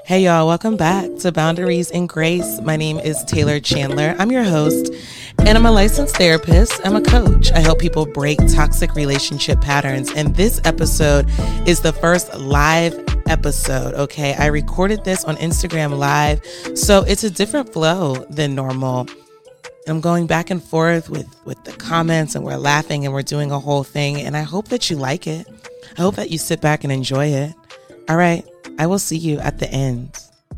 Hey y'all, welcome back to Boundaries and Grace. My name is Taylor Chandler. I'm your host, and I'm a licensed therapist. I'm a coach. I help people break toxic relationship patterns, and this episode is the first live episode, okay? I recorded this on Instagram Live, so it's a different flow than normal. I'm going back and forth with the comments, and we're laughing, and we're doing a whole thing, and I hope that you like it. I hope that you sit back and enjoy it. All right. I will see you at the end.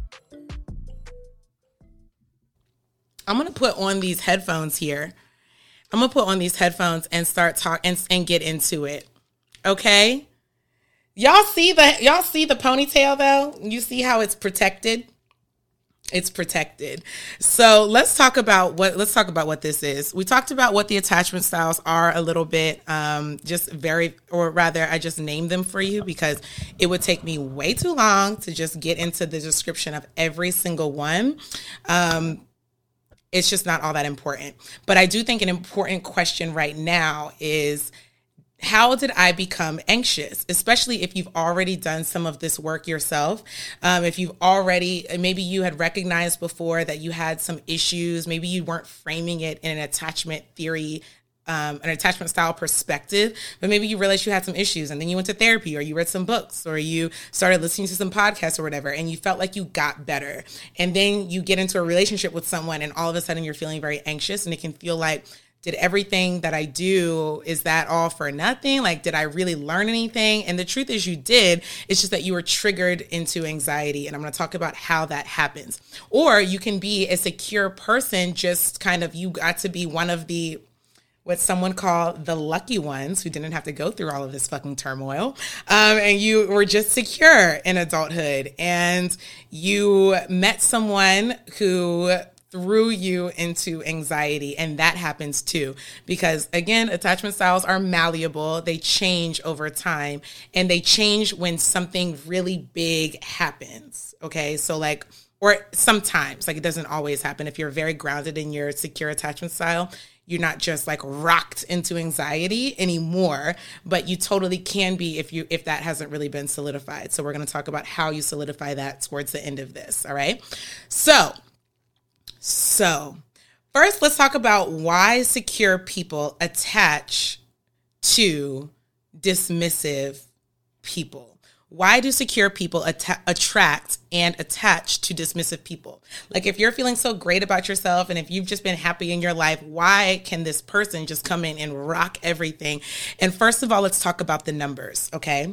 I'm going to put on these headphones here. I'm going to put on these headphones and start talking and get into it. Okay? Y'all see the ponytail though? You see how it's protected? It's protected. So let's talk about what this is. We talked about what the attachment styles are a little bit, I just named them for you because it would take me way too long to just get into the description of every single one. It's just not all that important. But I do think an important question right now is, how did I become anxious? Especially if you've already done some of this work yourself. If you've already, maybe you had recognized before that you had some issues. Maybe you weren't framing it in an attachment theory, an attachment style perspective, but maybe you realized you had some issues and then you went to therapy or you read some books or you started listening to some podcasts or whatever, and you felt like you got better. And then you get into a relationship with someone and all of a sudden you're feeling very anxious, and it can feel like, did everything that I do, is that all for nothing? Like, did I really learn anything? And the truth is you did. It's just that you were triggered into anxiety. And I'm going to talk about how that happens. Or you can be a secure person, just kind of, you got to be one of the, what someone called the lucky ones who didn't have to go through all of this fucking turmoil. And you were just secure in adulthood. And you met someone who threw you into anxiety, and that happens too, because again, attachment styles are malleable. They change over time, and they change when something really big happens. Okay, so like, or sometimes, like, it doesn't always happen. If you're very grounded in your secure attachment style, you're not just like rocked into anxiety anymore, but you totally can be if that hasn't really been solidified. So we're going to talk about how you solidify that towards the end of this. All right, So first, let's talk about why secure people attach to dismissive people. Why do secure people attract and attach to dismissive people? Like, if you're feeling so great about yourself and if you've just been happy in your life, why can this person just come in and rock everything? And first of all, let's talk about the numbers, okay?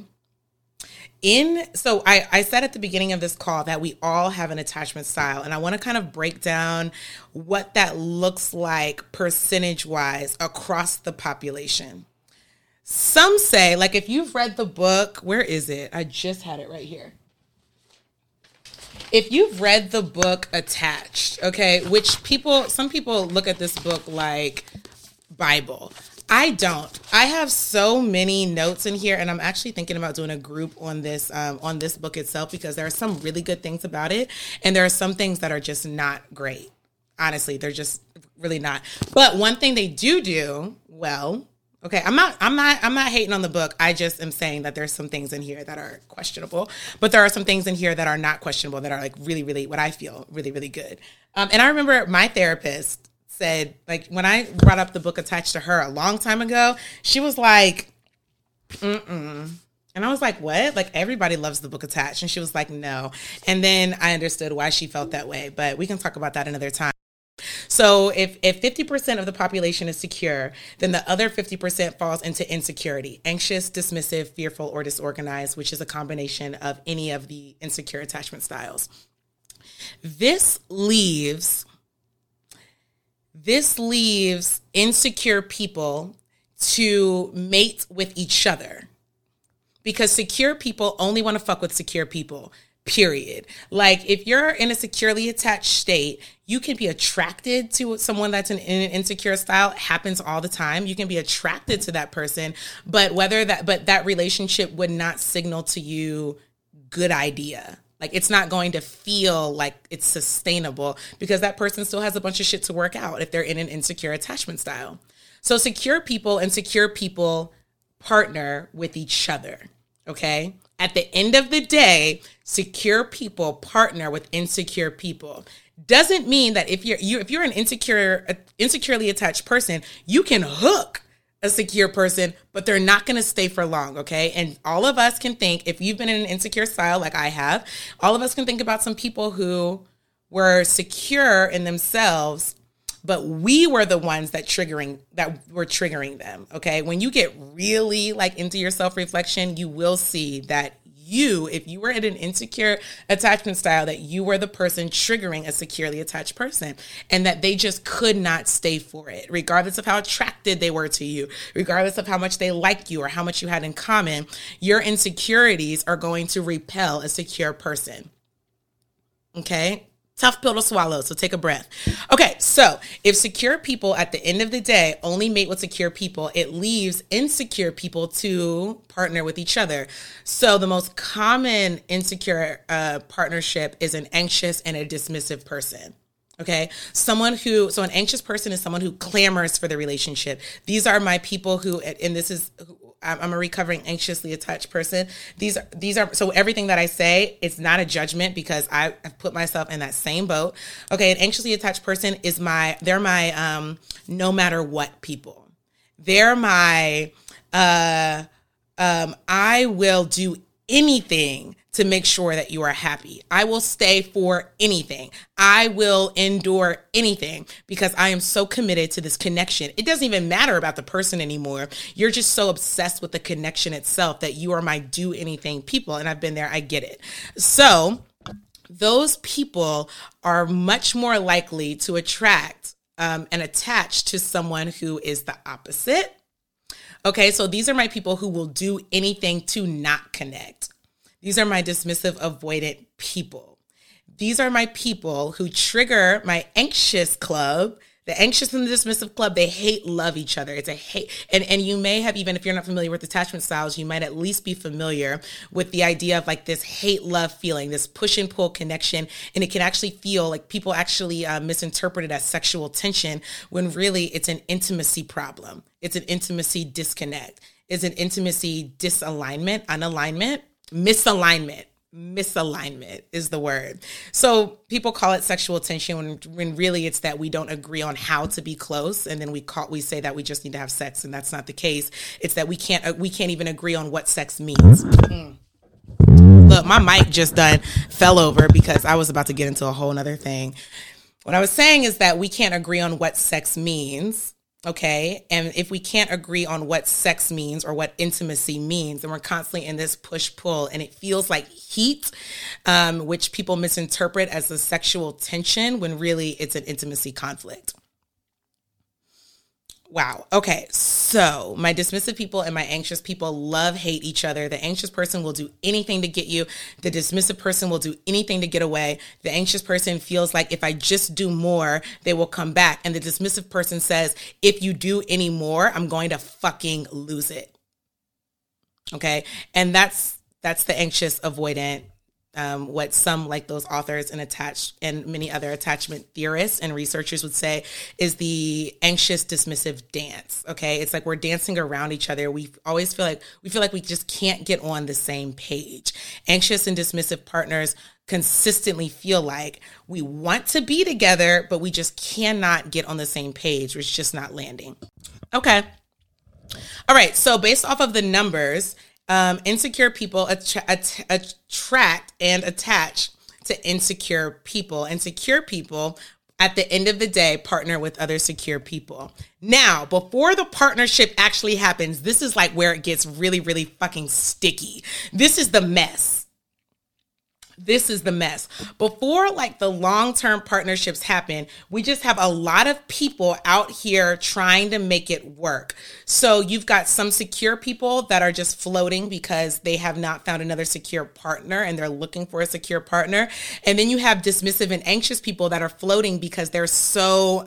So I said at the beginning of this call that we all have an attachment style, and I want to kind of break down what that looks like percentage-wise across the population. Some say, like, if you've read the book, where is it? I just had it right here. If you've read the book Attached, okay, some people look at this book like Bible. I don't. I have so many notes in here, and I'm actually thinking about doing a group on this book itself, because there are some really good things about it, and there are some things that are just not great. Honestly, they're just really not. But one thing they do well. Okay, I'm not hating on the book. I just am saying that there's some things in here that are questionable, but there are some things in here that are not questionable, that are like really, really, what I feel really, really good. And I remember my therapist said, like, when I brought up the book Attached to her a long time ago, she was like, And I was like, what? Like, everybody loves the book Attached. And she was like, no. And then I understood why she felt that way, but we can talk about that another time. So if 50% of the population is secure, then the other 50% falls into insecurity: anxious, dismissive, fearful, or disorganized, which is a combination of any of the insecure attachment styles. This leaves insecure people to mate with each other, because secure people only want to fuck with secure people, period. Like, if you're in a securely attached state, you can be attracted to someone that's in an insecure style. It happens all the time. You can be attracted to that person, but that relationship would not signal to you good idea. Like, it's not going to feel like it's sustainable, because that person still has a bunch of shit to work out if they're in an insecure attachment style. So secure people and secure people partner with each other. Okay. At the end of the day, secure people partner with insecure people. Doesn't mean that if you're an insecurely attached person, you can hook a secure person, but they're not going to stay for long, okay? And all of us can think, if you've been in an insecure style like I have, all of us can think about some people who were secure in themselves, but we were the ones that were triggering them, okay? When you get really like into your self-reflection, you will see that if you were in an insecure attachment style, that you were the person triggering a securely attached person, and that they just could not stay for it, regardless of how attracted they were to you, regardless of how much they liked you or how much you had in common. Your insecurities are going to repel a secure person. Okay? Tough pill to swallow, so take a breath. Okay, so if secure people at the end of the day only mate with secure people, it leaves insecure people to partner with each other. So the most common insecure partnership is an anxious and a dismissive person. Okay, so an anxious person is someone who clamors for the relationship. These are my people who, and I'm a recovering anxiously attached person. These are, so everything that I say, it's not a judgment because I've put myself in that same boat. Okay, an anxiously attached person they're my no matter what people. They're my, I will do anything to make sure that you are happy. I will stay for anything. I will endure anything because I am so committed to this connection. It doesn't even matter about the person anymore. You're just so obsessed with the connection itself that you are my do anything people. And I've been there. I get it. So those people are much more likely to attract and attach to someone who is the opposite. Okay, so these are my people who will do anything to not connect. These are my dismissive, avoidant people. These are my people who trigger my anxious club. The anxious and the dismissive club, they love each other. It's a hate. And you may have, even if you're not familiar with attachment styles, you might at least be familiar with the idea of like this hate-love feeling, this push and pull connection. And it can actually feel like people actually misinterpret it as sexual tension when really it's an intimacy problem. It's an intimacy disconnect. It's an intimacy disalignment, unalignment. Misalignment is the word. So people call it sexual tension when really it's that we don't agree on how to be close, and then we say that we just need to have sex, and that's not the case. It's that we can't even agree on what sex means. Look, my mic just fell over because I was about to get into a whole nother thing. What I was saying is that we can't agree on what sex means. Okay. And if we can't agree on what sex means or what intimacy means, then we're constantly in this push-pull, and it feels like heat, which people misinterpret as a sexual tension when really it's an intimacy conflict. Wow. Okay. So my dismissive people and my anxious people hate each other. The anxious person will do anything to get you. The dismissive person will do anything to get away. The anxious person feels like if I just do more, they will come back. And the dismissive person says, if you do any more, I'm going to fucking lose it. Okay. And that's the anxious avoidant. What some like those authors and many other attachment theorists and researchers would say is the anxious dismissive dance. Okay. It's like we're dancing around each other. We feel like we just can't get on the same page. Anxious and dismissive partners consistently feel like we want to be together, but we just cannot get on the same page. It's just not landing. Okay. All right. So based off of the numbers, insecure people attract and attach to insecure people. And secure people, at the end of the day, partner with other secure people. Now, before the partnership actually happens, this is like where it gets really, really fucking sticky. This is the mess. This is the mess. Before like the long-term partnerships happen, we just have a lot of people out here trying to make it work. So you've got some secure people that are just floating because they have not found another secure partner and they're looking for a secure partner. And then you have dismissive and anxious people that are floating because they're so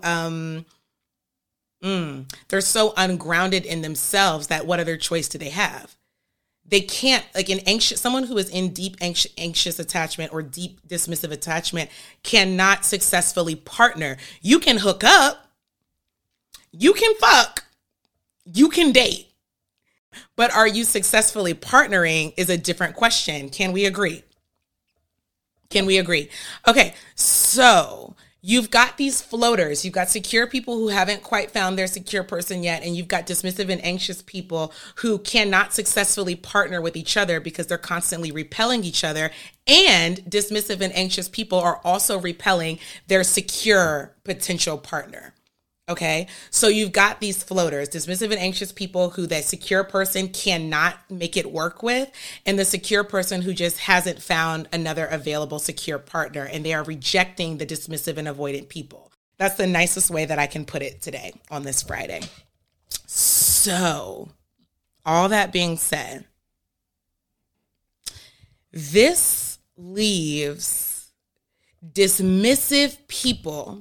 ungrounded in themselves that what other choice do they have? They can't, like someone who is in deep anxious attachment or deep dismissive attachment cannot successfully partner. You can hook up, you can fuck, you can date. But are you successfully partnering is a different question. Can we agree? Can we agree? Okay, so you've got these floaters. You've got secure people who haven't quite found their secure person yet. And you've got dismissive and anxious people who cannot successfully partner with each other because they're constantly repelling each other. And dismissive and anxious people are also repelling their secure potential partner. Okay, so you've got these floaters, dismissive and anxious people who that secure person cannot make it work with, and the secure person who just hasn't found another available secure partner, and they are rejecting the dismissive and avoidant people. That's the nicest way that I can put it today on this Friday. So, all that being said, this leaves dismissive people.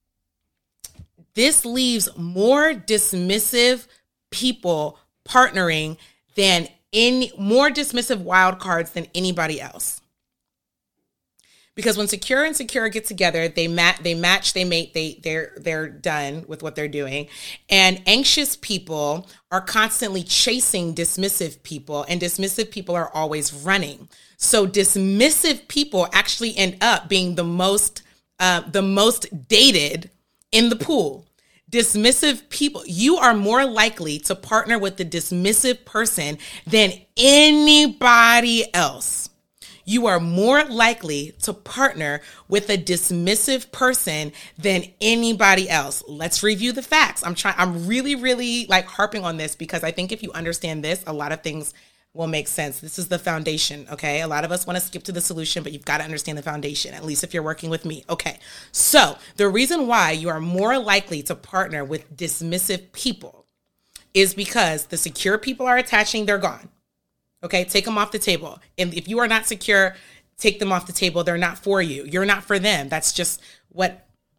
This leaves more dismissive people partnering than more dismissive wild cards than anybody else. Because when secure and secure get together, they match, they mate, they're done with what they're doing. And anxious people are constantly chasing dismissive people, and dismissive people are always running. So dismissive people actually end up being the most dated in the pool. Dismissive people, you are more likely to partner with the dismissive person than anybody else. You are more likely to partner with a dismissive person than anybody else. Let's review the facts. I'm really, really like harping on this because I think if you understand this, a lot of things will make sense. This is the foundation, okay? A lot of us want to skip to the solution, but you've got to understand the foundation, at least if you're working with me. Okay, so the reason why you are more likely to partner with dismissive people is because the secure people are attaching, they're gone. Okay, take them off the table. And if you are not secure, take them off the table. They're not for you. You're not for them. That's just what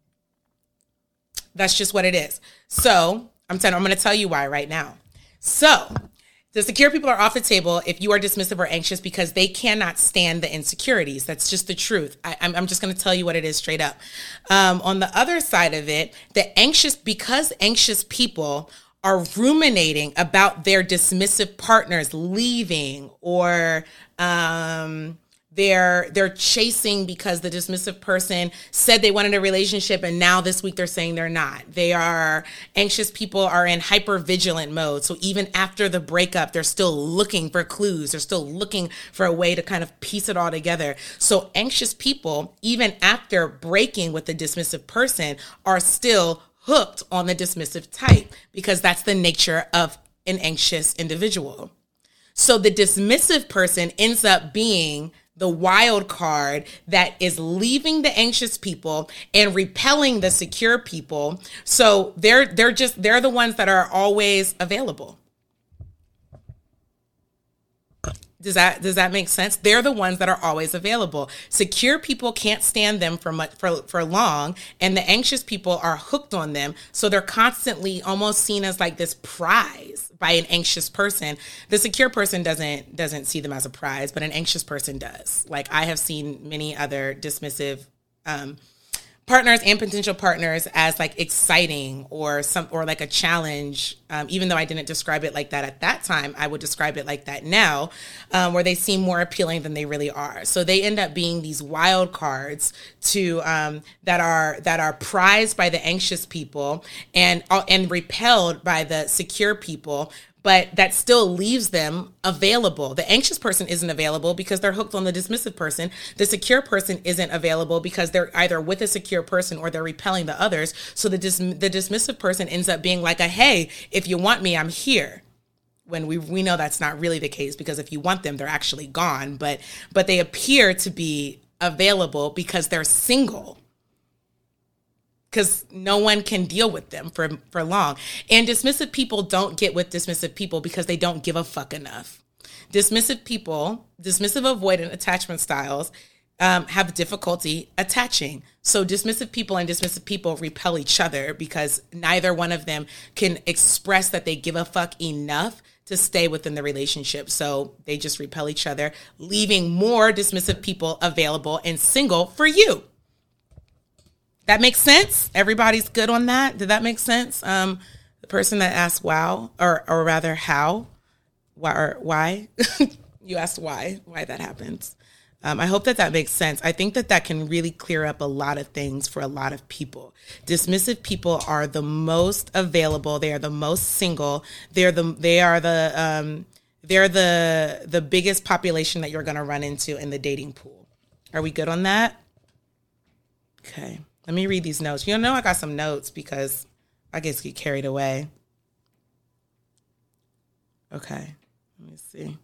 it is. So I'm going to tell you why right now. So the secure people are off the table if you are dismissive or anxious because they cannot stand the insecurities. That's just the truth. I'm just going to tell you what it is straight up. On the other side of it, because anxious people are ruminating about their dismissive partners leaving, or they're chasing because the dismissive person said they wanted a relationship and now this week they're saying they're not. Anxious people are in hypervigilant mode. So even after the breakup, they're still looking for clues. They're still looking for a way to kind of piece it all together. So anxious people, even after breaking with the dismissive person, are still hooked on the dismissive type because that's the nature of an anxious individual. So the dismissive person ends up being the wild card that is leaving the anxious people and repelling the secure people. So they're the ones that are always available. Does that make sense? They're the ones that are always available. Secure people can't stand them for long, and the anxious people are hooked on them. So they're constantly almost seen as like this prize by an anxious person. The secure person doesn't see them as a prize, but an anxious person does. Like I have seen many other dismissive partners and potential partners as like exciting or like a challenge. Even though I didn't describe it like that at that time, I would describe it like that now, where they seem more appealing than they really are. So they end up being these wild cards that are prized by the anxious people and repelled by the secure people. But that still leaves them available. The anxious person isn't available because they're hooked on the dismissive person. The secure person isn't available because they're either with a secure person or they're repelling the others. So the dismissive person ends up being like hey, if you want me, I'm here. When we know that's not really the case, because if you want them, they're actually gone. But they appear to be available because they're single. Because no one can deal with them for long. And dismissive people don't get with dismissive people because they don't give a fuck enough. Dismissive avoidant attachment styles have difficulty attaching. So dismissive people and dismissive people repel each other because neither one of them can express that they give a fuck enough to stay within the relationship. So they just repel each other, leaving more dismissive people available and single for you. That makes sense? Everybody's good on that? Did that make sense? The person that asked wow, or rather how, Why? You asked why that happens. I hope that makes sense. I think that can really clear up a lot of things for a lot of people. Dismissive people are the most available. They are the most single. They're the biggest population that you're going to run into in the dating pool. Are we good on that? Okay. Let me read these notes. You know, I got some notes because I get carried away. Okay. Let me see.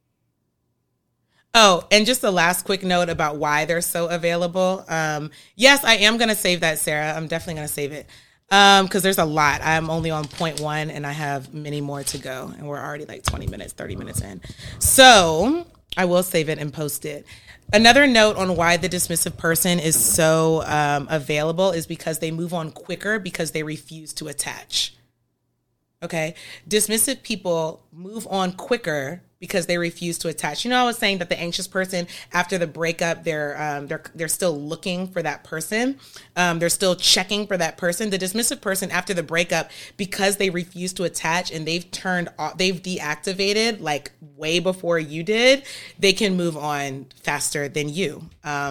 Oh, and just a last quick note about why they're so available. Yes, I am going to save that, Sarah. I'm definitely going to save it because there's a lot. I'm only on point 1 and I have many more to go. And we're already like 20 minutes, 30 minutes in. So I will save it and post it. Another note on why the dismissive person is so available is because they move on quicker because they refuse to attach. Okay. Dismissive people move on quicker because they refuse to attach. You know, I was saying that the anxious person, after the breakup, they're still looking for that person. They're still checking for that person. The dismissive person, after the breakup, because they refuse to attach and they've deactivated like way before you did, they can move on faster than you.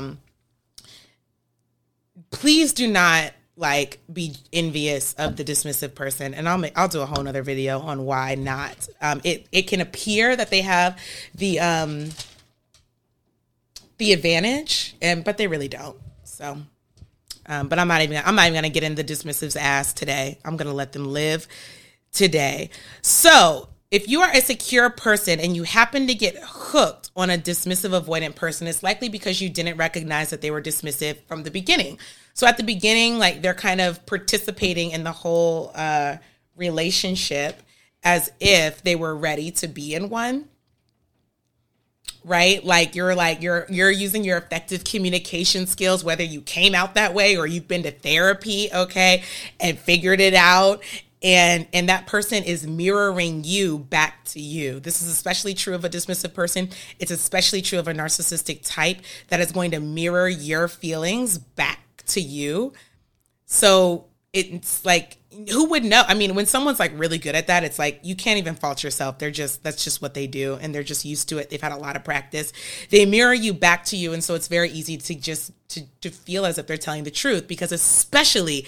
Please do not be envious of the dismissive person, and I'll do a whole nother video on why not. It can appear that they have the advantage, but they really don't. So, but I'm not even gonna get in the dismissive's ass today. I'm gonna let them live today. So, if you are a secure person and you happen to get hooked on a dismissive avoidant person, it's likely because you didn't recognize that they were dismissive from the beginning. So at the beginning, they're kind of participating in the whole relationship as if they were ready to be in one, right? You're using your effective communication skills, whether you came out that way or you've been to therapy, okay, and figured it out. And that person is mirroring you back to you. This is especially true of a dismissive person. It's especially true of a narcissistic type that is going to mirror your feelings back to you. So it's who would know? I mean, when someone's really good at that, it's you can't even fault yourself. That's just what they do. And they're just used to it. They've had a lot of practice. They mirror you back to you. And so it's very easy to just to feel as if they're telling the truth, because especially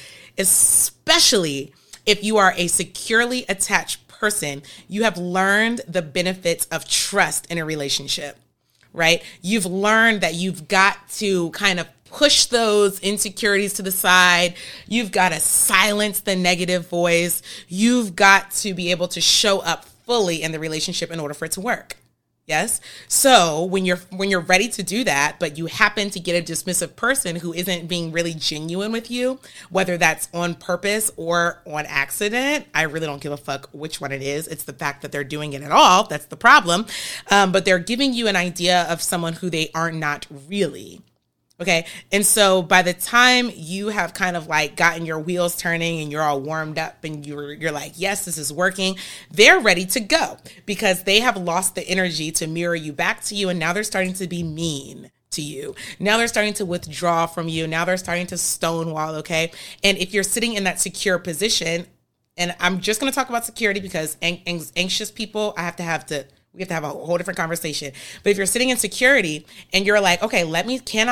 if you are a securely attached person, you have learned the benefits of trust in a relationship, right? You've learned that you've got to kind of push those insecurities to the side. You've got to silence the negative voice. You've got to be able to show up fully in the relationship in order for it to work. Yes. So when you're ready to do that, but you happen to get a dismissive person who isn't being really genuine with you, whether that's on purpose or on accident, I really don't give a fuck which one it is. It's the fact that they're doing it at all. That's the problem. But they're giving you an idea of someone who they are not really. Okay. And so by the time you have kind of gotten your wheels turning and you're all warmed up and you're like, yes, this is working, they're ready to go because they have lost the energy to mirror you back to you. And now they're starting to be mean to you. Now they're starting to withdraw from you. Now they're starting to stonewall. Okay. And if you're sitting in that secure position, and I'm just going to talk about security because anxious people, we have to have a whole different conversation. But if you're sitting in security and you're like, okay, can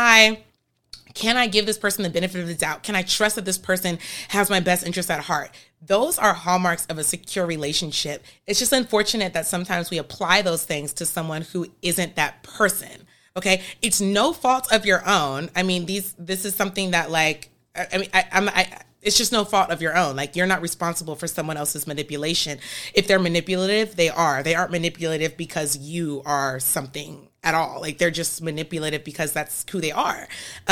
I give this person the benefit of the doubt? Can I trust that this person has my best interest at heart? Those are hallmarks of a secure relationship. It's just unfortunate that sometimes we apply those things to someone who isn't that person. Okay. It's no fault of your own. I mean, this is something that it's just no fault of your own. You're not responsible for someone else's manipulation. If they're manipulative, they are. They aren't manipulative because you are something at all. They're just manipulative because that's who they are.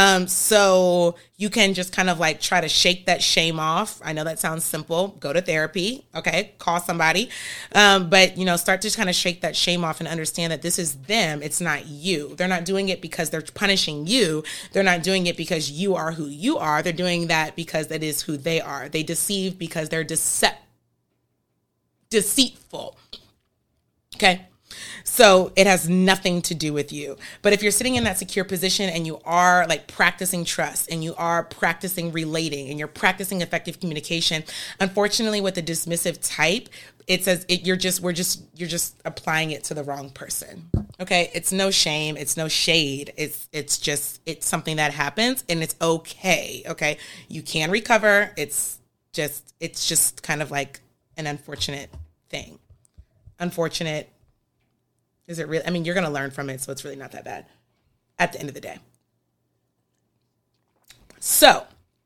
So you can just kind of try to shake that shame off. I know that sounds simple. Go to therapy. Okay. Call somebody. But start to kind of shake that shame off and understand that this is them. It's not you. They're not doing it because they're punishing you. They're not doing it because you are who you are. They're doing that because that is who they are. They deceive because they're deceitful. Okay. So it has nothing to do with you. But if you're sitting in that secure position and you are like practicing trust and you are practicing relating and you're practicing effective communication, unfortunately with the dismissive type, it says you're just applying it to the wrong person. Okay. It's no shame. It's no shade. It's something that happens and it's okay. Okay. You can recover. It's just kind of like an unfortunate thing. Unfortunate. Is it real? I mean, you're going to learn from it, so it's really not that bad at the end of the day. So,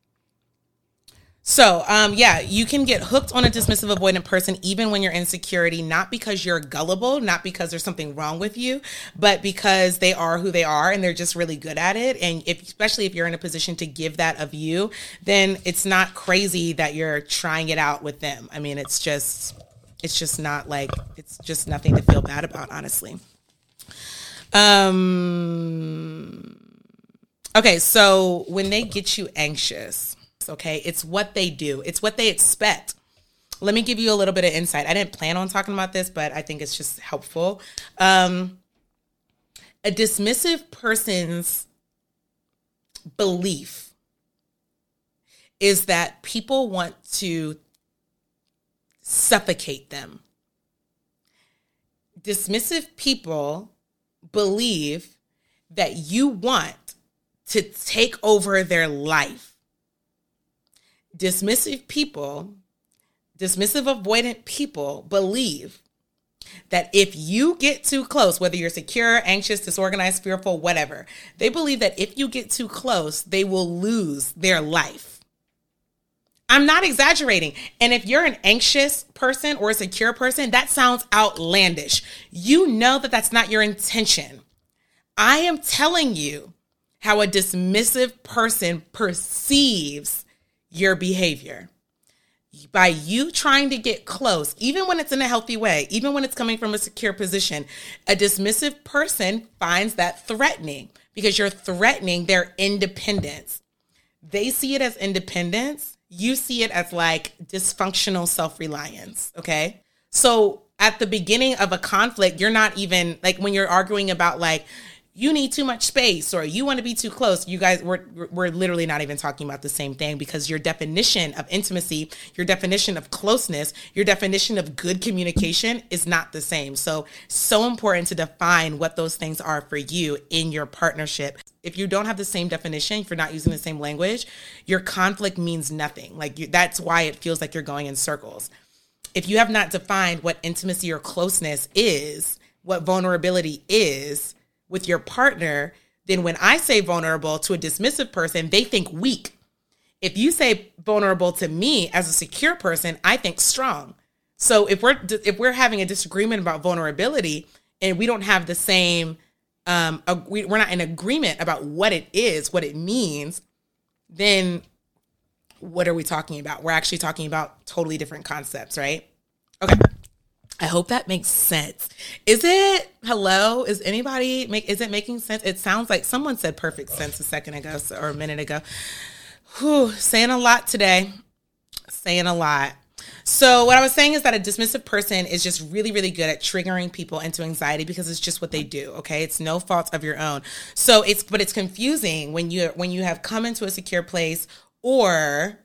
yeah, you can get hooked on a dismissive avoidant person even when you're in security, not because you're gullible, not because there's something wrong with you, but because they are who they are and they're just really good at it. And especially if you're in a position to give that of you, then it's not crazy that you're trying it out with them. I mean, it's just not like, it's just nothing to feel bad about, honestly. Okay, so when they get you anxious, okay, it's what they do. It's what they expect. Let me give you a little bit of insight. I didn't plan on talking about this, but I think it's just helpful. A dismissive person's belief is that people want to suffocate them. Dismissive people believe that you want to take over their life. Dismissive avoidant people believe that if you get too close, whether you're secure, anxious, disorganized, fearful, whatever, they believe that if you get too close, they will lose their life. I'm not exaggerating. And if you're an anxious person or a secure person, that sounds outlandish. You know that that's not your intention. I am telling you how a dismissive person perceives your behavior. By you trying to get close, even when it's in a healthy way, even when it's coming from a secure position, a dismissive person finds that threatening because you're threatening their independence. They see it as independence. You see it as like dysfunctional self-reliance, okay? So at the beginning of a conflict, you're not even, like when you're arguing about like, you need too much space or you want to be too close, you guys, we're literally not even talking about the same thing because your definition of intimacy, your definition of closeness, your definition of good communication is not the same. So important to define what those things are for you in your partnership. If you don't have the same definition, if you're not using the same language, your conflict means nothing. That's why it feels like you're going in circles. If you have not defined what intimacy or closeness is, what vulnerability is with your partner, then when I say vulnerable to a dismissive person, they think weak. If you say vulnerable to me as a secure person, I think strong. So if we're having a disagreement about vulnerability and we don't have the same, we're not in agreement about what it is, what it means, then what are we talking about? We're actually talking about totally different concepts, right? Okay. I hope that makes sense. Is it? Hello? Is it making sense? It sounds like someone said perfect sense a second ago or a minute ago. Whew, saying a lot today. Saying a lot. So what I was saying is that a dismissive person is just really, really good at triggering people into anxiety because it's just what they do. Okay. It's no fault of your own. But it's confusing when you have come into a secure place or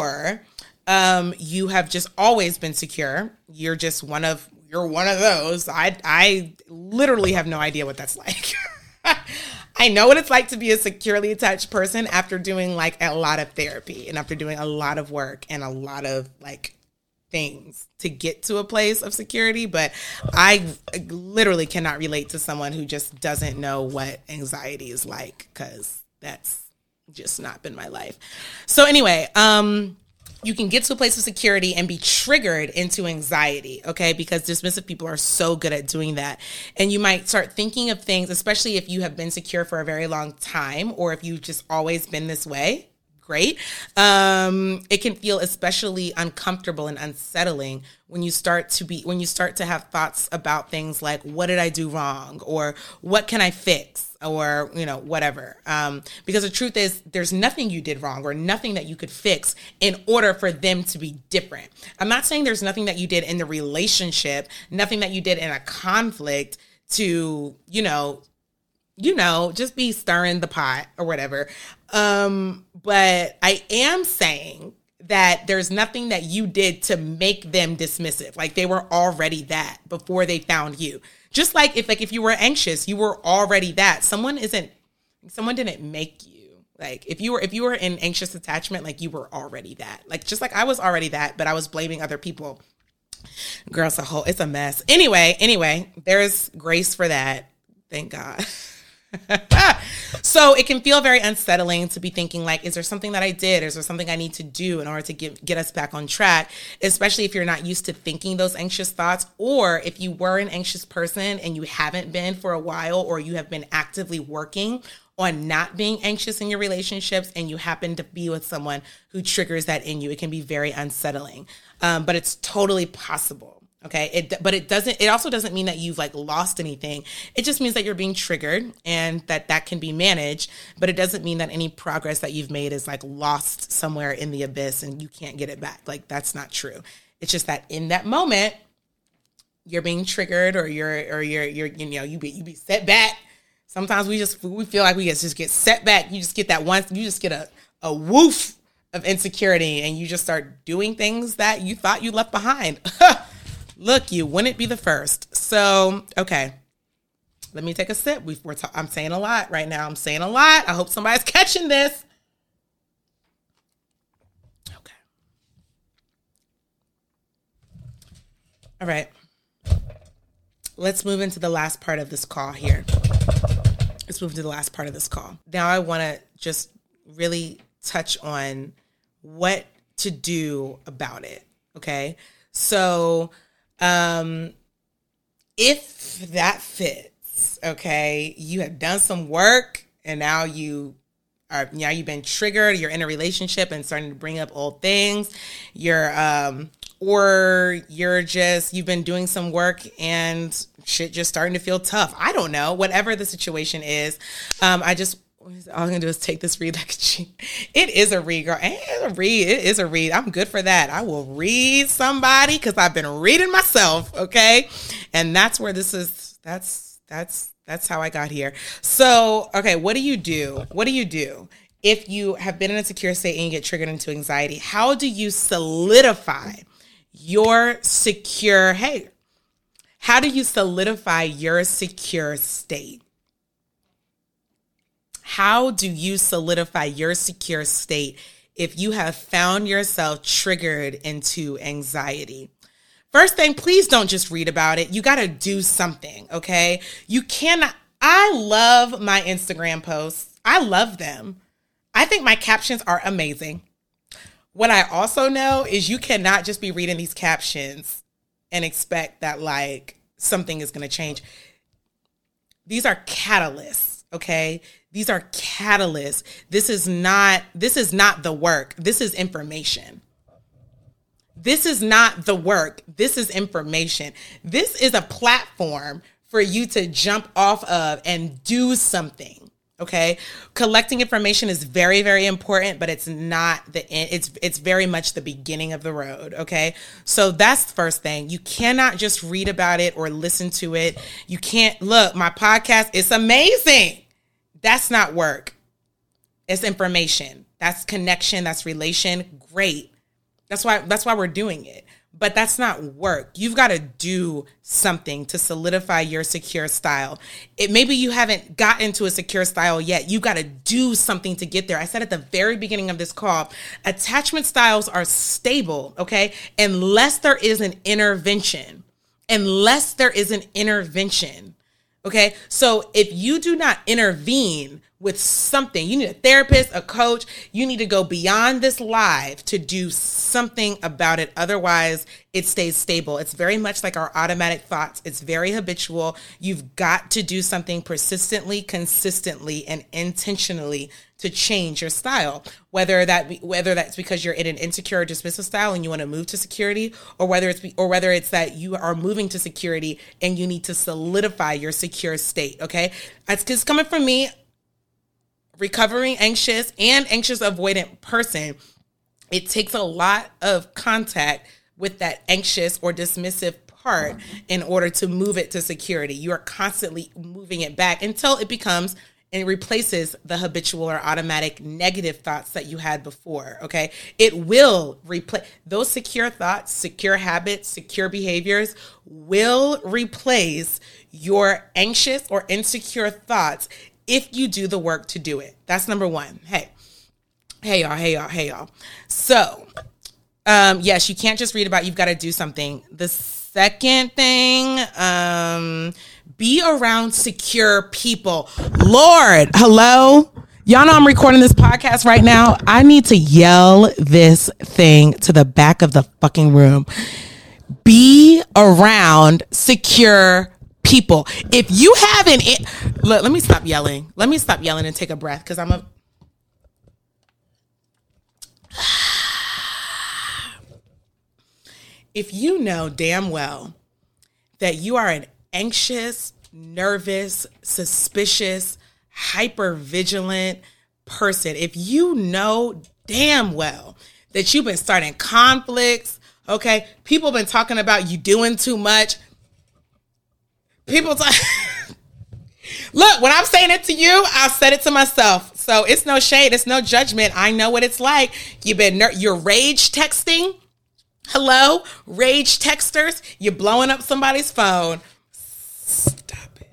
you have just always been secure. You're one of those. I literally have no idea what that's like. I know what it's like to be a securely attached person after doing like a lot of therapy and after doing a lot of work and a lot of like things to get to a place of security. But I literally cannot relate to someone who just doesn't know what anxiety is like because that's just not been my life. So anyway, you can get to a place of security and be triggered into anxiety, okay? Because dismissive people are so good at doing that. And you might start thinking of things, especially if you have been secure for a very long time or if you've just always been this way. Great. It can feel especially uncomfortable and unsettling when you start to have thoughts about things like, what did I do wrong? Or what can I fix? or, whatever. Because the truth is there's nothing you did wrong or nothing that you could fix in order for them to be different. I'm not saying there's nothing that you did in the relationship, nothing that you did in a conflict to, just be stirring the pot or whatever. But I am saying that there's nothing that you did to make them dismissive. Like they were already that before they found you. Just like if you were anxious, you were already that. Someone didn't make you. Like if you were in anxious attachment, like you were already that. Like just like I was already that, but I was blaming other people. Girl, it's a mess. Anyway, there's grace for that. Thank God. So it can feel very unsettling to be thinking like, is there something that I did? Is there something I need to do in order to get us back on track? Especially if you're not used to thinking those anxious thoughts, or if you were an anxious person and you haven't been for a while, or you have been actively working on not being anxious in your relationships and you happen to be with someone who triggers that in you. It can be very unsettling, but it's totally possible. Okay. It also doesn't mean that you've like lost anything. It just means that you're being triggered and that can be managed, but it doesn't mean that any progress that you've made is like lost somewhere in the abyss and you can't get it back. Like that's not true. It's just that in that moment you're being triggered or you be set back. Sometimes we feel like we just get set back. You just get a woof of insecurity and you just start doing things that you thought you left behind. Look, you wouldn't be the first. So, okay. Let me take a sip. I'm saying a lot right now. I'm saying a lot. I hope somebody's catching this. Okay. All right. Let's move into the last part of this call here. Now I want to just really touch on what to do about it. Okay. So, if that fits, okay, you have done some work and now you've been triggered, you're in a relationship and starting to bring up old things, you've been doing some work and shit just starting to feel tough. I don't know, whatever the situation is. All I'm going to do is take this read like a cheat. It is a read, girl. It is a read. I'm good for that. I will read somebody because I've been reading myself, okay? And that's where this is, that's how I got here. So, okay, what do you do? If you have been in a secure state and you get triggered into anxiety? How do you solidify your secure state? How do you solidify your secure state if you have found yourself triggered into anxiety? First thing, please don't just read about it. You got to do something, okay? You cannot. I love my Instagram posts. I love them. I think my captions are amazing. What I also know is you cannot just be reading these captions and expect that like something is going to change. These are catalysts, okay? These are catalysts. This is not the work. This is information. This is not the work. This is information. This is a platform for you to jump off of and do something. Okay. Collecting information is very, very important, but it's not the end. It's very much the beginning of the road. Okay. So that's the first thing. You cannot just read about it or listen to it. You can't look, my podcast, it's amazing. That's not work. It's information. That's connection. That's relation. Great. That's why we're doing it. But that's not work. You've got to do something to solidify your secure style. Maybe you haven't gotten to a secure style yet. You got to do something to get there. I said at the very beginning of this call, attachment styles are stable, okay? Unless there is an intervention. Okay? So if you do not intervene with something. You need a therapist, a coach. You need to go beyond this live to do something about it. Otherwise, it stays stable. It's very much like our automatic thoughts. It's very habitual. You've got to do something persistently, consistently, and intentionally to change your style. Whether that's because you're in an insecure or dismissive style and you want to move to security, or whether it's that you are moving to security and you need to solidify your secure state. Okay, that's because coming from me, recovering anxious and anxious avoidant person, it takes a lot of contact with that anxious or dismissive part in order to move it to security. You are constantly moving it back until it becomes and replaces the habitual or automatic negative thoughts that you had before. Okay. It will replace those secure thoughts, secure habits, secure behaviors will replace your anxious or insecure thoughts if you do the work to do it. That's number one. Hey y'all. So, yes, you can't just read about it. You've got to do something. The second thing, be around secure people. Lord, hello? Y'all know I'm recording this podcast right now. I need to yell this thing to the back of the fucking room. Be around secure people. If you haven't, look, let me stop yelling. Let me stop yelling and take a breath because if you know damn well that you are an anxious, nervous, suspicious, hyper-vigilant person, if you know damn well that you've been starting conflicts, okay, people been talking about you doing too much, look, when I'm saying it to you, I've said it to myself. So it's no shade. It's no judgment. I know what it's like. You're rage texting. Hello, rage texters. You're blowing up somebody's phone. Stop it.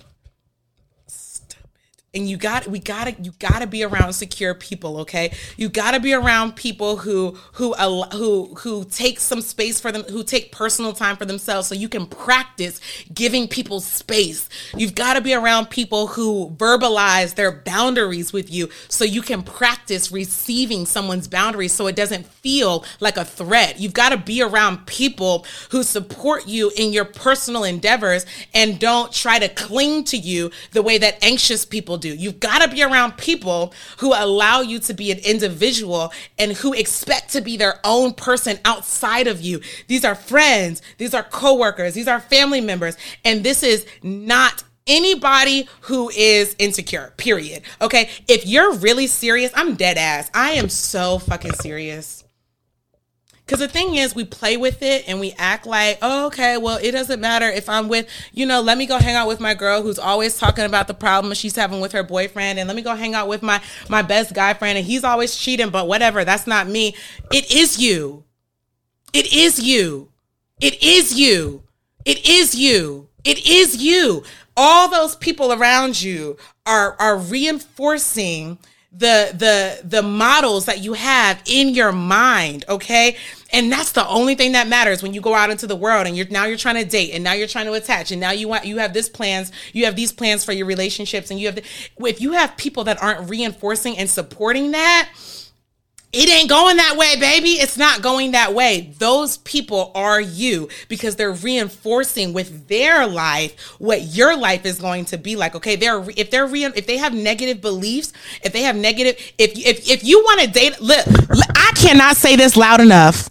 And you gotta be around secure people, okay? You gotta be around people who take some space for them, who take personal time for themselves, so you can practice giving people space. You've got to be around people who verbalize their boundaries with you, so you can practice receiving someone's boundaries, so it doesn't feel like a threat. You've got to be around people who support you in your personal endeavors and don't try to cling to you the way that anxious people do. You've got to be around people who allow you to be an individual and who expect to be their own person outside of you. These are friends, these are coworkers, these are family members, and this is not anybody who is insecure, period. Okay? If you're really serious, I'm dead ass. I am so fucking serious. Because the thing is, we play with it and we act like, oh, okay, well, it doesn't matter if I'm with, let me go hang out with my girl who's always talking about the problem she's having with her boyfriend. And let me go hang out with my best guy friend and he's always cheating, but whatever, that's not me. It is you. It is you. It is you. It is you. It is you. All those people around you are reinforcing the models that you have in your mind, okay? And that's the only thing that matters when you go out into the world and you're trying to date and now you're trying to attach and now you have these plans for your relationships and if you have people that aren't reinforcing and supporting that, it ain't going that way, baby. It's not going that way. Those people are you because they're reinforcing with their life what your life is going to be like. Okay, if they have negative beliefs, if you want to date, look, I cannot say this loud enough.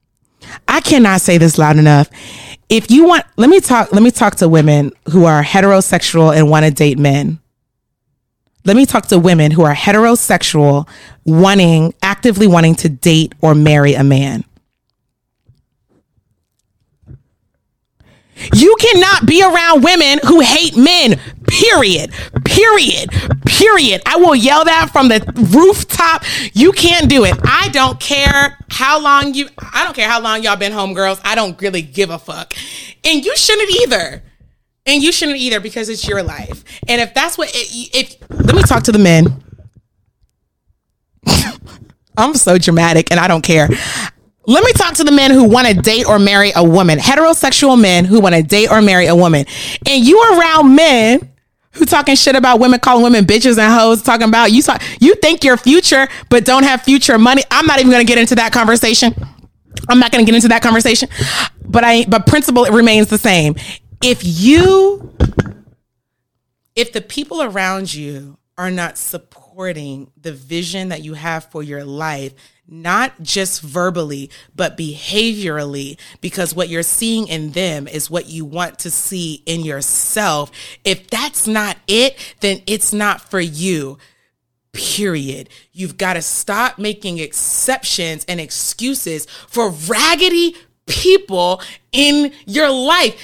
If you want, let me talk to women who are heterosexual and want to date men. Let me talk to women who are heterosexual, actively wanting to date or marry a man. You cannot be around women who hate men, period. I will yell that from the rooftop. You can't do it. I don't care how long y'all been home, girls. I don't really give a fuck. And you shouldn't either. Because it's your life. And if that's let me talk to the men. I'm so dramatic and I don't care. Let me talk to the men who want to date or marry a woman, heterosexual men who want to date or marry a woman. And you around men Who talking shit about women, calling women bitches and hoes, talking about you think you're future, but don't have future money. I'm not even going to get into that conversation. I'm not going to get into that conversation, but principle, it remains the same. If the people around you are not supporting the vision that you have for your life, not just verbally, but behaviorally, because what you're seeing in them is what you want to see in yourself. If that's not it, then it's not for you. Period. You've got to stop making exceptions and excuses for raggedy people in your life.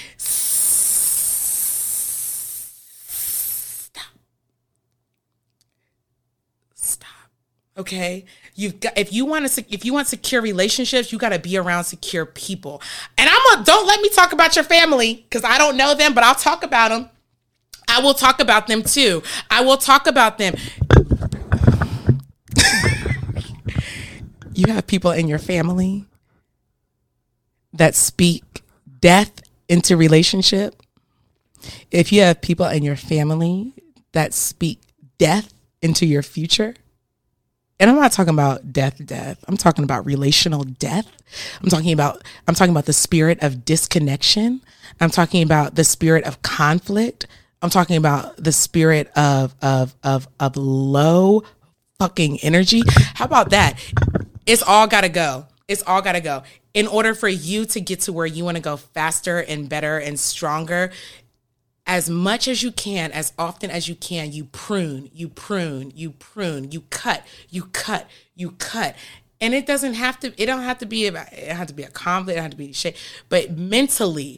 Stop. Okay? If you want secure relationships, you got to be around secure people. And don't let me talk about your family, because I don't know them, but I'll talk about them. I will talk about them too. I will talk about them. You have people in your family that speak death into relationship. If you have people in your family that speak death into your future, and I'm not talking about death. I'm talking about relational death. I'm talking about the spirit of disconnection. I'm talking about the spirit of conflict. I'm talking about the spirit of low fucking energy. How about that? It's all gotta go. It's all gotta go. In order for you to get to where you want to go faster and better and stronger, as much as you can, as often as you can, you prune, you cut. And it don't have to be a conflict, it don't have to be shit, but mentally,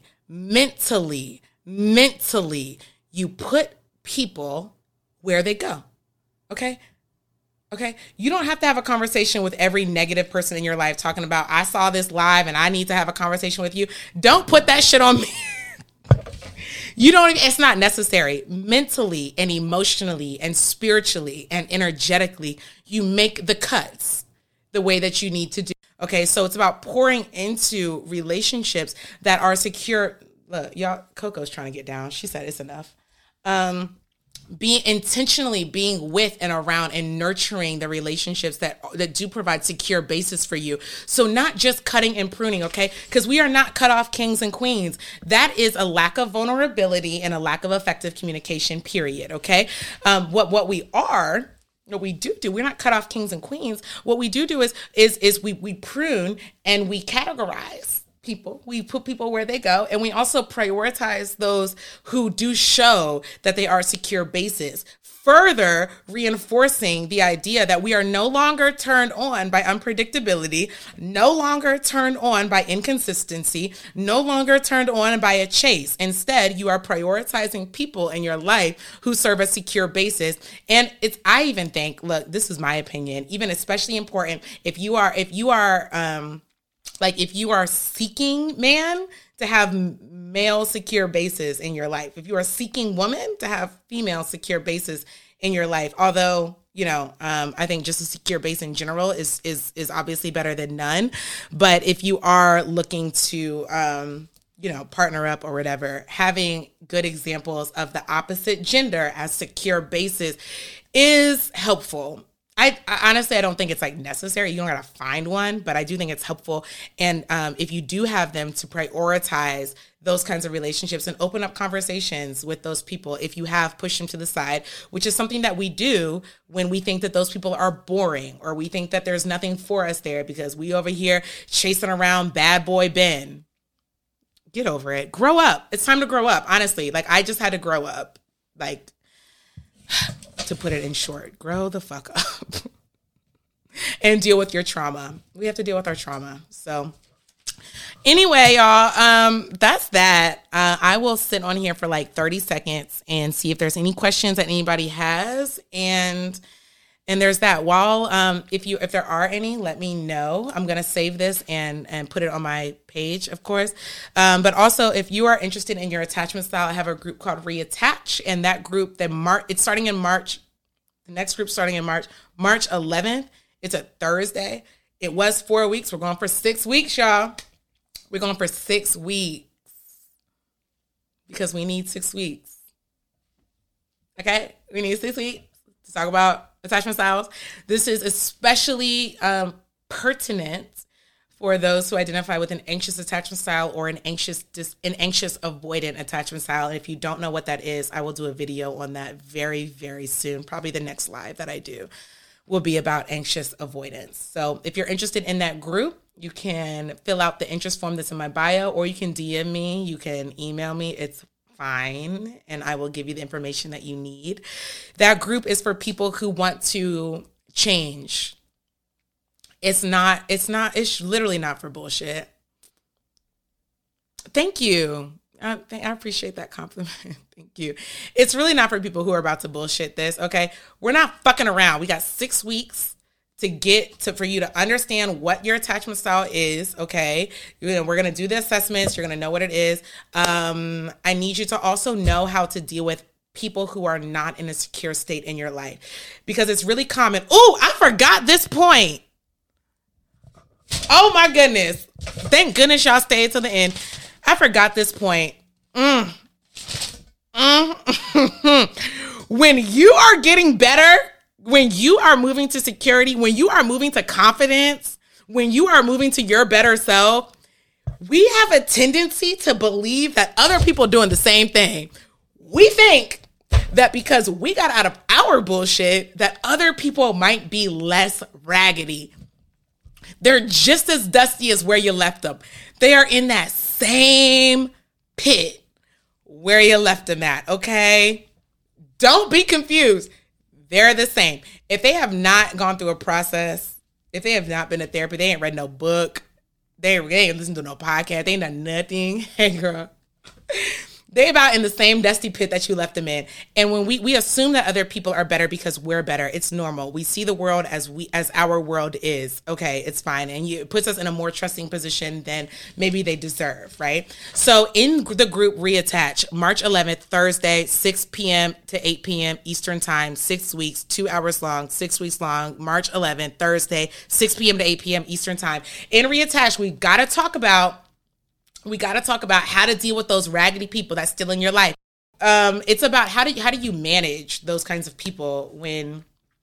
you put people where they go. Okay? You don't have to have a conversation with every negative person in your life talking about, I saw this live and I need to have a conversation with you. Don't put that shit on me. It's not necessary. Mentally and emotionally and spiritually and energetically, you make the cuts the way that you need to do. Okay, so it's about pouring into relationships that are secure. Look, y'all, Coco's trying to get down. She said it's enough. Being intentionally being with and around and nurturing the relationships that do provide secure basis for you. So not just cutting and pruning, okay? Because we are not cut off kings and queens. That is a lack of vulnerability and a lack of effective communication, period, okay? What we do, we're not cut off kings and queens. What we do is we prune and we categorize people. We put people where they go, and we also prioritize those who do show that they are secure bases, further reinforcing the idea that we are no longer turned on by unpredictability, no longer turned on by inconsistency, no longer turned on by a chase. Instead, you are prioritizing people in your life who serve as secure bases. And I even think, look, this is my opinion, even especially important if you are seeking man, to have male secure bases in your life. If you are seeking woman, to have female secure bases in your life. Although, I think just a secure base in general is obviously better than none. But if you are looking to, partner up or whatever, having good examples of the opposite gender as secure bases is helpful. I honestly, I don't think it's necessary. You don't gotta find one, but I do think it's helpful. And if you do have them, to prioritize those kinds of relationships and open up conversations with those people. If you have pushed them to the side, which is something that we do when we think that those people are boring, or we think that there's nothing for us there because we over here chasing around bad boy Ben. Get over it. Grow up. It's time to grow up. Honestly, I just had to grow up. To put it in short, grow the fuck up and deal with your trauma. We have to deal with our trauma. So anyway, y'all, that's that. I will sit on here for 30 seconds and see if there's any questions that anybody has. And there's that. While if there are any, let me know. I'm gonna save this and put it on my page, of course. But also, if you are interested in your attachment style, I have a group called Reattach, and that group it's starting in March. The next group starting in March 11th. It's a Thursday. It was 4 weeks. We're going for 6 weeks, y'all. We're going for 6 weeks because we need 6 weeks. Okay, we need 6 weeks to talk about attachment styles. This is especially pertinent for those who identify with an anxious attachment style or an anxious avoidant attachment style. And if you don't know what that is, I will do a video on that very, very soon. Probably the next live that I do will be about anxious avoidance. So if you're interested in that group, you can fill out the interest form that's in my bio, or you can DM me, you can email me. It's fine, and I will give you the information that you need. That group is for people who want to change. It's literally not for bullshit. Thank you. I appreciate that compliment. Thank you. It's really not for people who are about to bullshit this, okay? We're not fucking around. We got 6 weeks for you to understand what your attachment style is, okay? We're going to do the assessments. You're going to know what it is. I need you to also know how to deal with people who are not in a secure state in your life, because it's really common. Oh, I forgot this point. Oh my goodness. Thank goodness y'all stayed to the end. I forgot this point. When you are getting better, when you are moving to security, when you are moving to confidence, when you are moving to your better self, we have a tendency to believe that other people are doing the same thing. We think that because we got out of our bullshit, that other people might be less raggedy. They're just as dusty as where you left them. They are in that same pit where you left them at, okay? Don't be confused. They're the same. If they have not gone through a process, if they have not been to therapy, they ain't read no book, they ain't listened to no podcast, they ain't done nothing. Hey, girl. They about in the same dusty pit that you left them in. And when we assume that other people are better because we're better, it's normal. We see the world as our world is. Okay, it's fine. And it puts us in a more trusting position than maybe they deserve, right? So in the group Reattach, March 11th, Thursday, 6 p.m. to 8 p.m. Eastern time, 6 weeks, 2 hours long, 6 weeks long, March 11th, Thursday, 6 p.m. to 8 p.m. Eastern time. In Reattach, we got to talk about how to deal with those raggedy people that's still in your life. It's about how do you manage those kinds of people when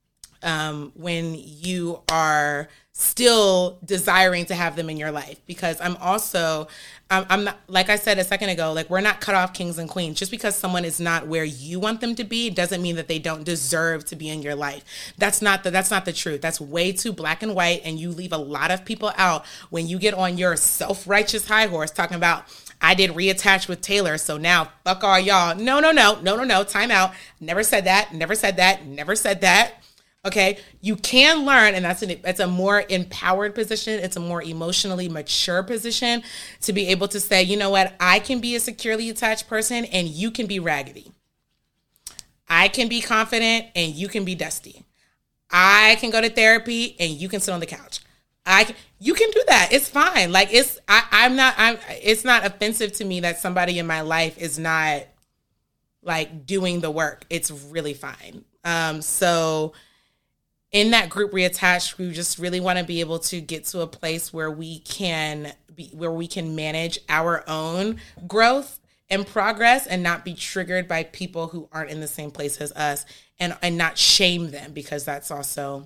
you are still desiring to have them in your life. Because I'm not, like I said a second ago, like, we're not cut off kings and queens. Just because someone is not where you want them to be doesn't mean that they don't deserve to be in your life. That's not the truth. That's way too black and white, and you leave a lot of people out when you get on your self-righteous high horse talking about, I did Reattach with Taylor, so now fuck all y'all. No, time out. Never said that. Okay, you can learn, and that's a more empowered position. It's a more emotionally mature position to be able to say, you know what, I can be a securely attached person and you can be raggedy. I can be confident and you can be dusty. I can go to therapy and you can sit on the couch. You can do that. It's fine. Like, it's not offensive to me that somebody in my life is not like doing the work. It's really fine. So in that group Reattach, we just really want to be able to get to a place where we can manage our own growth and progress and not be triggered by people who aren't in the same place as us, and not shame them, because that's also,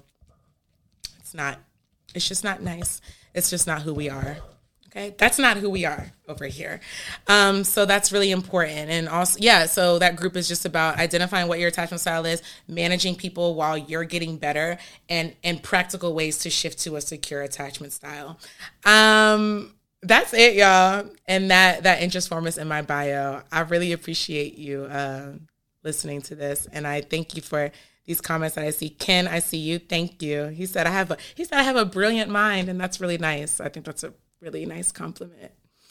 it's just not nice. It's just not who we are. Okay, that's not who we are over here. So that's really important. And also, so that group is just about identifying what your attachment style is, managing people while you're getting better, and practical ways to shift to a secure attachment style. That's it, y'all. And that interest form is in my bio. I really appreciate you listening to this. And I thank you for these comments that I see. Ken, I see you. Thank you. He said I have a brilliant mind, and that's really nice. I think that's a really nice compliment.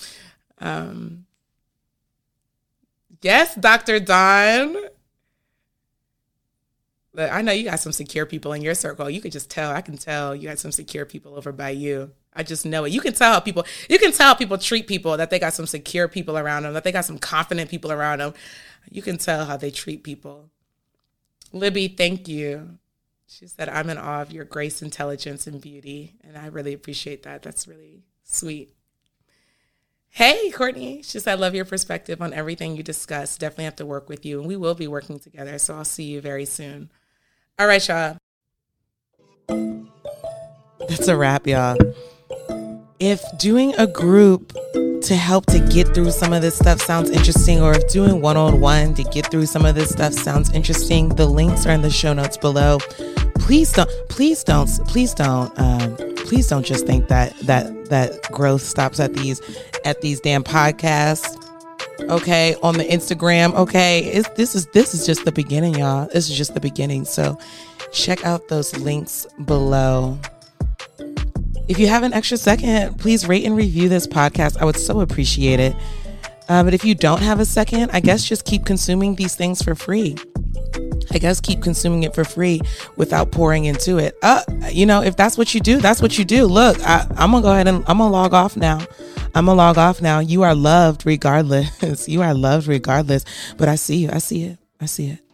Yes, Dr. Don. But I know you got some secure people in your circle. You could just tell. I can tell you got some secure people over by you. I just know it. You can tell how people treat people, that they got some secure people around them, that they got some confident people around them. You can tell how they treat people. Libby, thank you. She said, I'm in awe of your grace, intelligence, and beauty. And I really appreciate that. That's really sweet. Hey, Courtney. It's just I love your perspective on everything you discussed. Definitely have to work with you, and we will be working together. So I'll see you very soon. All right, y'all. That's a wrap, y'all. If doing a group to help to get through some of this stuff sounds interesting, or if doing one-on-one to get through some of this stuff sounds interesting, the links are in the show notes below. Please don't just think that growth stops at these damn podcasts. Okay, on the Instagram. Okay, this is just the beginning, y'all. This is just the beginning. So check out those links below. If you have an extra second, please rate and review this podcast. I would so appreciate it. But if you don't have a second, I guess just keep consuming these things for free. I guess keep consuming it for free without pouring into it. If that's what you do, that's what you do. Look, I'm going to go ahead and I'm going to log off now. You are loved regardless. You are loved regardless. But I see you. I see it.